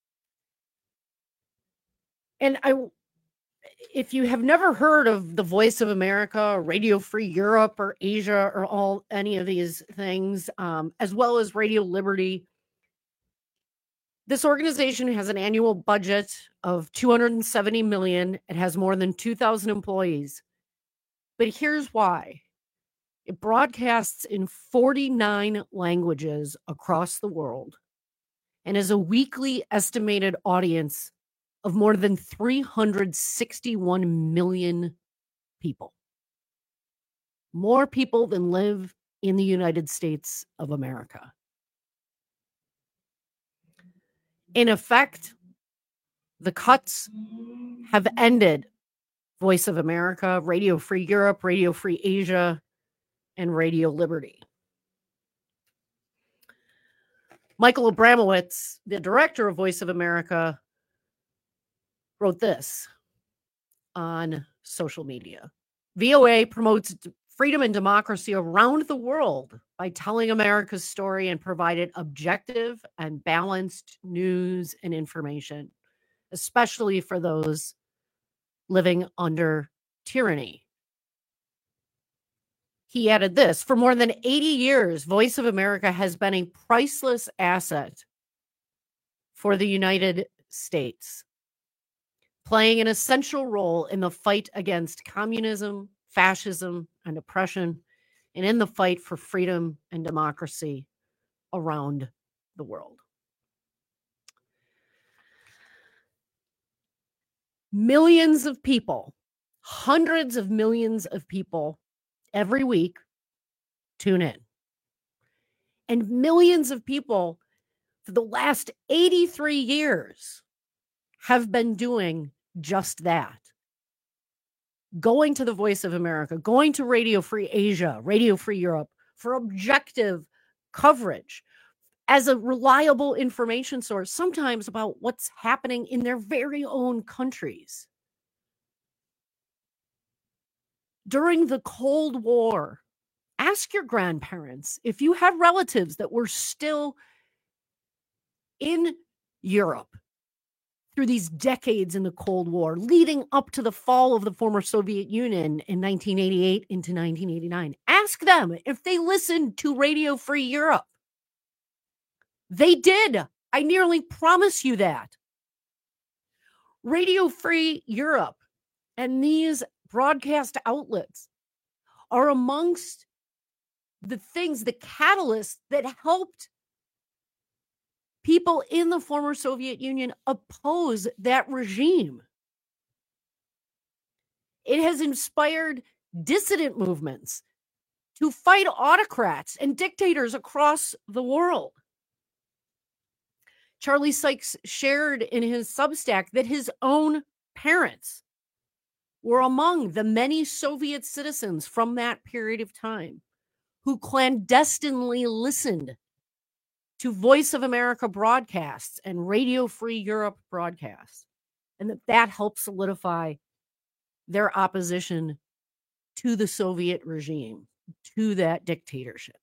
And if you have never heard of the Voice of America, Radio Free Europe, or Asia, or any of these things, as well as Radio Liberty, this organization has an annual budget of $270 million. It has more than 2,000 employees. But here's why. It broadcasts in 49 languages across the world and has a weekly estimated audience of more than 361 million people. More people than live in the United States of America. In effect, the cuts have ended Voice of America, Radio Free Europe, Radio Free Asia, and Radio Liberty. Michael Abramowitz, the director of Voice of America, wrote this on social media. VOA promotes freedom and democracy around the world by telling America's story and provided objective and balanced news and information, especially for those living under tyranny. he added this: for more than 80 years, Voice of America has been a priceless asset for the United States, playing an essential role in the fight against communism, fascism, and oppression, and in the fight for freedom and democracy around the world. Millions of people, hundreds of millions of people every week tune in. And millions of people for the last 83 years have been doing just that. Going to the Voice of America, going to Radio Free Asia, Radio Free Europe for objective coverage as a reliable information source, sometimes about what's happening in their very own countries. During the Cold War, ask your grandparents if you have relatives that were still in Europe through these decades in the Cold War, leading up to the fall of the former Soviet Union in 1988 into 1989. Ask them if they listened to Radio Free Europe. They did. I nearly promise you that. Radio Free Europe and these broadcast outlets are amongst the things, the catalysts that helped people in the former Soviet Union oppose that regime. It has inspired dissident movements to fight autocrats and dictators across the world. Charlie Sykes shared in his Substack that his own parents were among the many Soviet citizens from that period of time who clandestinely listened to Voice of America broadcasts and Radio Free Europe broadcasts, and that helped solidify their opposition to the Soviet regime, to that dictatorship.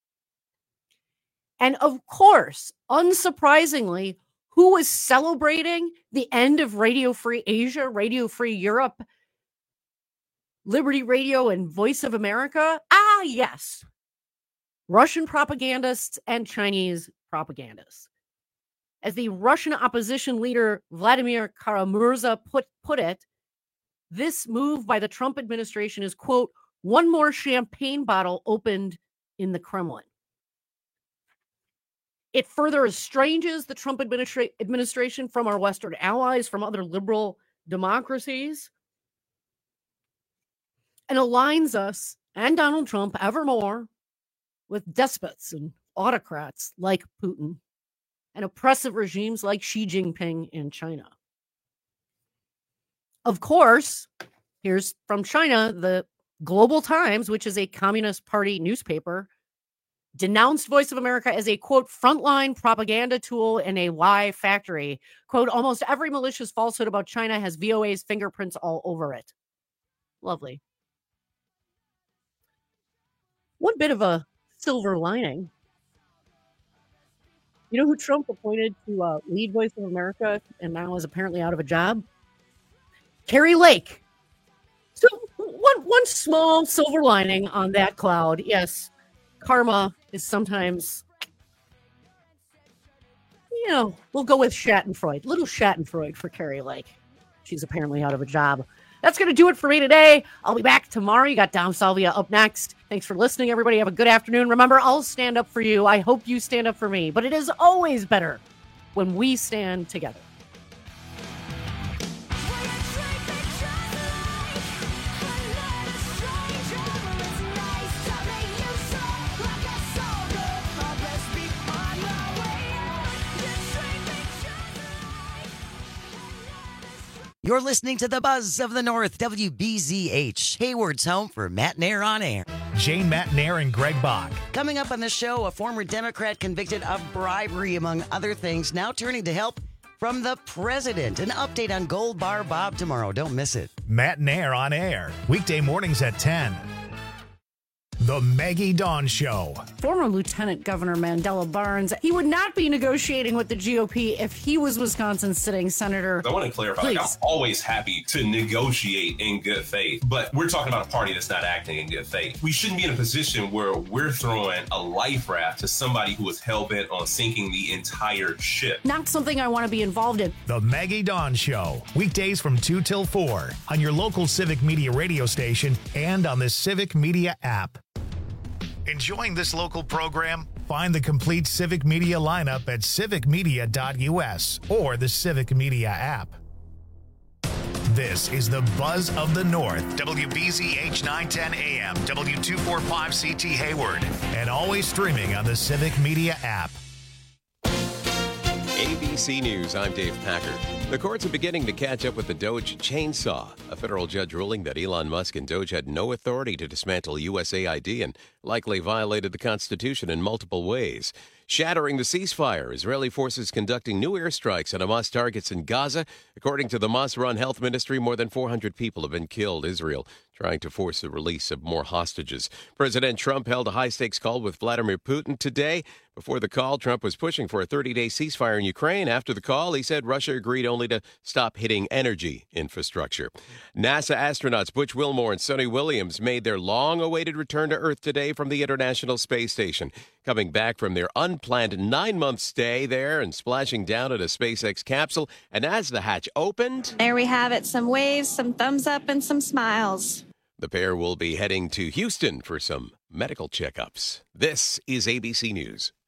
And of course, unsurprisingly, who was celebrating the end of Radio Free Asia, Radio Free Europe, Liberty Radio, and Voice of America? Ah, yes. Russian propagandists and Chinese propagandists. As the Russian opposition leader Vladimir Kara-Murza put it, this move by the Trump administration is, quote, one more champagne bottle opened in the Kremlin. It further estranges the Trump administration from our Western allies, from other liberal democracies, and aligns us and Donald Trump ever more with despots and autocrats like Putin and oppressive regimes like Xi Jinping in China. Of course, here's from China, the Global Times, which is a Communist Party newspaper, denounced Voice of America as a, quote, frontline propaganda tool and a lie factory. Quote, almost every malicious falsehood about China has VOA's fingerprints all over it. Lovely. One bit of a silver lining. You know who Trump appointed to lead Voice of America and now is apparently out of a job? Kari Lake. So one small silver lining on that cloud. Yes, karma is sometimes, we'll go with Schadenfreude. Little Schadenfreude for Kari Lake. She's apparently out of a job. That's going to do it for me today. I'll be back tomorrow. You got Dom Salvia up next. Thanks for listening, everybody. Have a good afternoon. Remember, I'll stand up for you. I hope you stand up for me. But it is always better when we stand together. You're listening to the Buzz of the North, WBZH, Hayward's home for Matt Nair on Air. Jane Matt Nair and Greg Bach. Coming up on the show, a former Democrat convicted of bribery, among other things, now turning to help from the president. An update on Gold Bar Bob tomorrow. Don't miss it. Matt Nair on Air, weekday mornings at 10. The Maggie Dawn Show. Former Lieutenant Governor Mandela Barnes, he would not be negotiating with the GOP if he was Wisconsin's sitting senator. I want to clarify, like, I'm always happy to negotiate in good faith, but we're talking about a party that's not acting in good faith. We shouldn't be in a position where we're throwing a life raft to somebody who is hell-bent on sinking the entire ship. Not something I want to be involved in. The Maggie Dawn Show. Weekdays from 2 till 4 on your local Civic Media radio station and on the Civic Media app. Enjoying this local program? Find the complete Civic Media lineup at civicmedia.us or the Civic Media app. This is the Buzz of the North, WBZH 910 AM, W245CT Hayward, and always streaming on the Civic Media app. ABC News, I'm Dave Packard. The courts are beginning to catch up with the Doge chainsaw. A federal judge ruling that Elon Musk and Doge had no authority to dismantle USAID and likely violated the Constitution in multiple ways. Shattering the ceasefire, Israeli forces conducting new airstrikes on Hamas targets in Gaza. According to the Hamas-run health ministry, more than 400 people have been killed. Israel trying to force the release of more hostages. President Trump held a high-stakes call with Vladimir Putin today. Before the call, Trump was pushing for a 30-day ceasefire in Ukraine. After the call, he said Russia agreed only to stop hitting energy infrastructure. NASA astronauts Butch Wilmore and Sonny Williams made their long-awaited return to Earth today from the International Space Station, coming back from their unplanned 9-month stay there and splashing down at a SpaceX capsule. And as the hatch opened, there we have it, some waves, some thumbs up, and some smiles. The pair will be heading to Houston for some medical checkups. This is ABC News.